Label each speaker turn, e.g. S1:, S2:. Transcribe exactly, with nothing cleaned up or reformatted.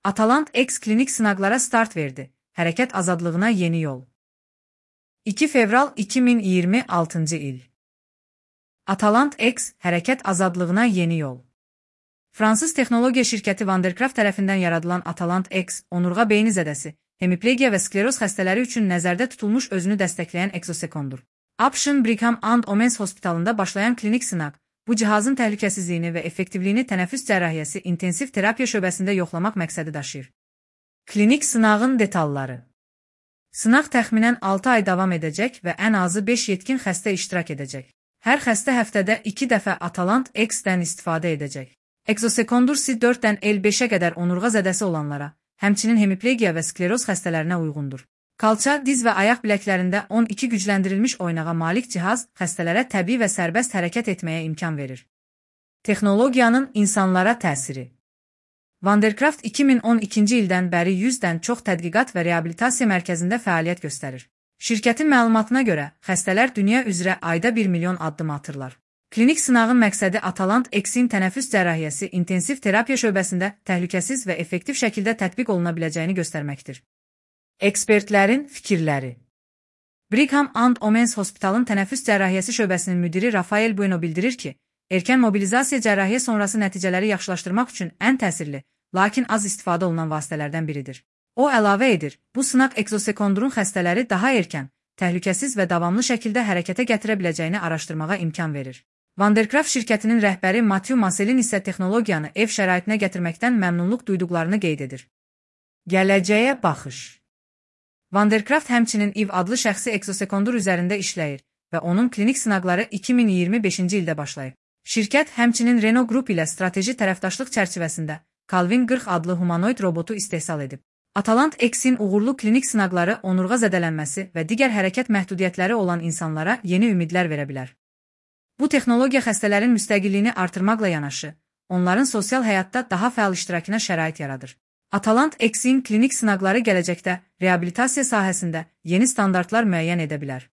S1: Atalant X klinik sınaqlara start verdi. Hərəkət azadlığına yeni yol. iki fevral iki min iyirmi altıncı il. Atalant X hərəkət azadlığına yeni yol. Fransız texnologiya şirkəti Vandercraft tərəfindən yaradılan Atalant X, onurğa beyni zədəsi, hemiplegiya və skleroz xəstələri üçün nəzərdə tutulmuş özünü dəstəkləyən ekzosekondur. Upshin Brigham and Women's Hospitalında başlayan klinik sınaq, bu cihazın təhlükəsizliyini və effektivliyini tənəffüs cərrahiyyəsi intensiv terapiya şöbəsində yoxlamaq məqsədi daşıyır. Klinik sınağın detalları. Sınaq təxminən altı ay davam edəcək və ən azı beş yetkin xəstə iştirak edəcək. Hər xəstə həftədə iki dəfə Atalant X-dən istifadə edəcək. Ekzosekondur C dörddən L beşə qədər onurğa zədəsi olanlara, həmçinin hemiplegiya və skleroz xəstələrinə uyğundur. Kalça, diz və ayaq biləklərində on iki gücləndirilmiş oynağa malik cihaz xəstələrə təbii və sərbəst hərəkət etməyə imkan verir. Texnologiyanın insanlara təsiri. Vandercraft iki min on ikinci ildən bəri yüzdən çox tədqiqat və reabilitasiya mərkəzində fəaliyyət göstərir. Şirkətin məlumatına görə, xəstələr dünya üzrə ayda bir milyon addım atırlar. Klinik sınağın məqsədi Atalant X-in tənəffüs cərrahiyyəsi intensiv terapiya şöbəsində təhlükəsiz və effektiv şəkildə tətbiq oluna biləcəyini göstərməkdir. Ekspertlərin fikirləri. Brigham and Women's Hospitalın tənəffüs cərrahiyyəsi şöbəsinin müdiri Rafael Bueno bildirir ki, erkən mobilizasiya cərrahiyyə sonrası nəticələri yaxşılaşdırmaq üçün ən təsirli, lakin az istifadə olunan vasitələrdən biridir. O əlavə edir, bu sınaq ekzosekondurun xəstələri daha erkən, təhlükəsiz və davamlı şəkildə hərəkətə gətirə biləcəyini araşdırmağa imkan verir. Vandercraft şirkətinin rəhbəri Matthew Maselin isə texnologiyanı ev şəraitinə gətirməkdən məmnunluq duyduqlarını qeyd edir. Gələcəyə baxış. Vandercraft həmçinin I V adlı şəxsi ekzosekondur üzərində işləyir və onun klinik sınaqları iki min iyirmi beşinci ildə başlayıb. Şirkət həmçinin Renault Group ilə strateji tərəfdaşlıq çərçivəsində Calvin qırx adlı humanoid robotu istehsal edib. Atalant X-in uğurlu klinik sınaqları onurğa zədələnməsi və digər hərəkət məhdudiyyətləri olan insanlara yeni ümidlər verə bilər. Bu texnologiya xəstələrin müstəqilliyini artırmaqla yanaşı, onların sosial həyatda daha fəal iştirakına şərait yaradır. Atalant X-in klinik sınaqları gələcəkdə reabilitasiya sahəsində yeni standartlar müəyyən edə bilər.